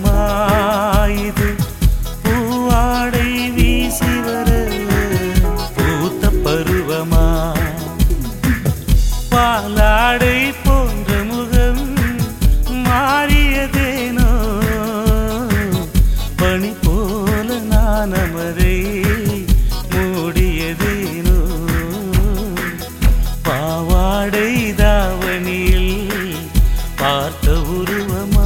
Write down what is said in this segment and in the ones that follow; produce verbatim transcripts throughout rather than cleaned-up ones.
பருவமா இது பூவாடை வீசி வர பூத்த பருவமா பாலாடை போன்ற முகம் மாறியதேனோ பனி போல நான் அமரை மூடியதேனோ பாவாடை தாவணியில் பார்த்த உருவமா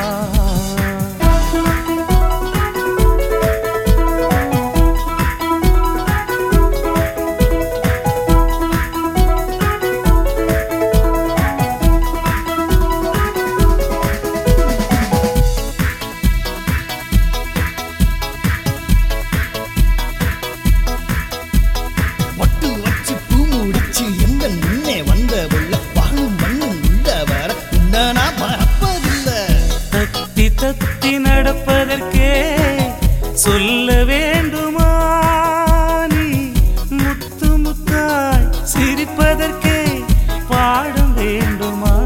தத்தி நடப்பதற்கே சொல்ல வேண்டுமா நீ முத்து முத்தாய் சிரிப்பதற்கே பாடம் வேண்டுமா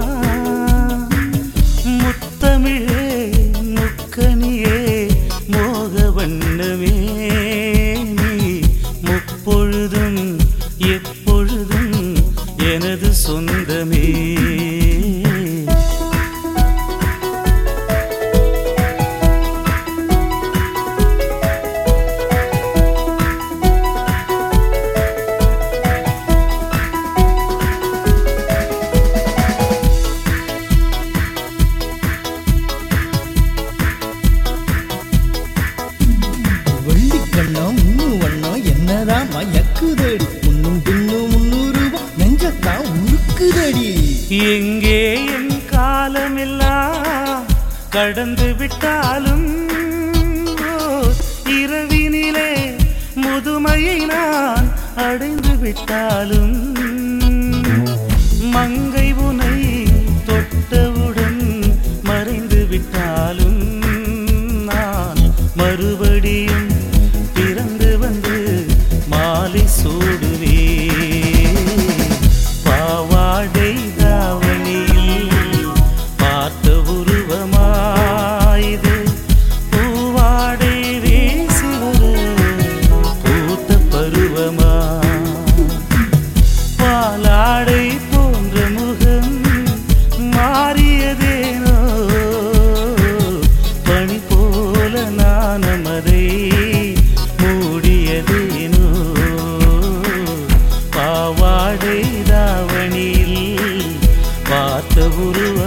முத்தமிழே முக்கனியே மோக வண்ணமே நீ முப்பொழுதும் எப்பொழுதும் எனது சொந்தமே என்னதான் மயக்குதடி முன்னும் பின்னும் முன்னூறு நெஞ்சத்தான் உருக்குதடி எங்கே என் காலமெல்லாம் கடந்து விட்டாலும் இரவினிலே முதுமையை நான் அடைந்து விட்டாலும் மங்கை உனை தொட்டவுடன் மறைந்து விட்டாலும் நான் மறுபடியும் பிறந்து வந்து மாலை சூடுவே பாவாடை தாவணியில் பார்த்த உருவமாயுது பூவாடை வீசி வர பூத்த பருவமா பாலாடை போன்ற முகம் மாறியதேனோ பனி போல நான் அமரை மூடியதேனோ பாவாடை தாவணியில் பார்த்த உருவ